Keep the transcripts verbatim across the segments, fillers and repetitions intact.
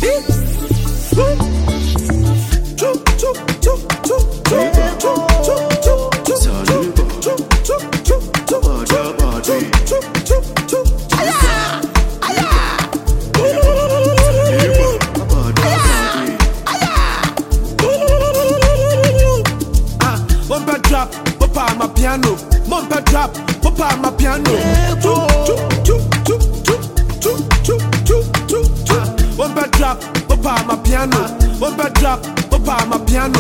Drop, papa my piano. Mumpa drop, papa my piano. Mumpa drop, papa my piano. Mumpa drop, papa my piano.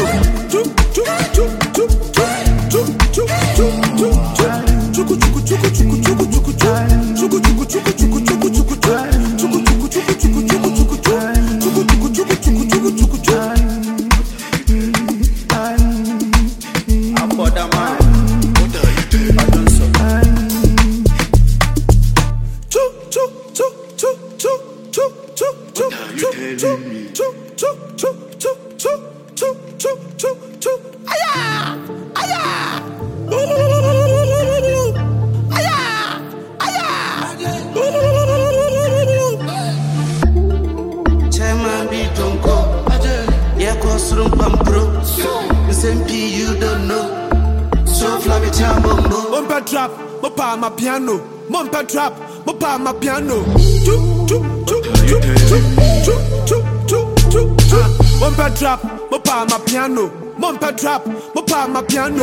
Mumpa drop, papa my piano. Mumpa drop, papa my piano. Mumpa drop, papa my piano. Mumpa drop, papa my piano.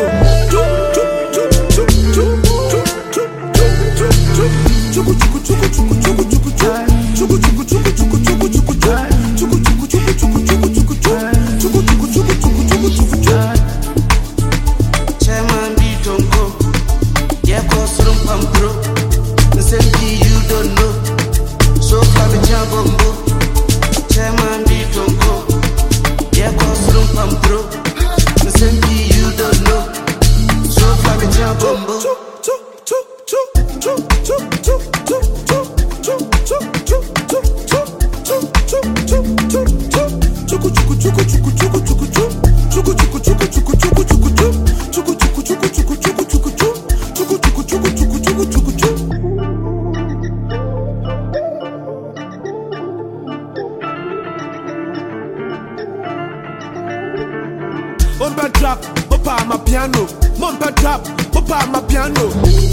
Mumpa drop, papa my piano. Mumpa drop, papa my piano.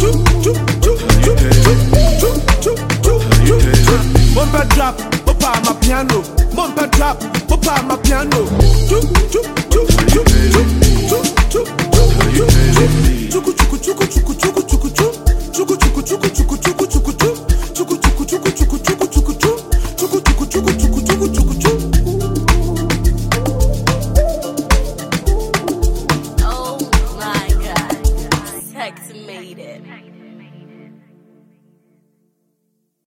Mumpa drop, papa my piano. Mumpa drop, papa my piano. Chuku chuku chuku chuku chuku chuku chuku chuku chuku.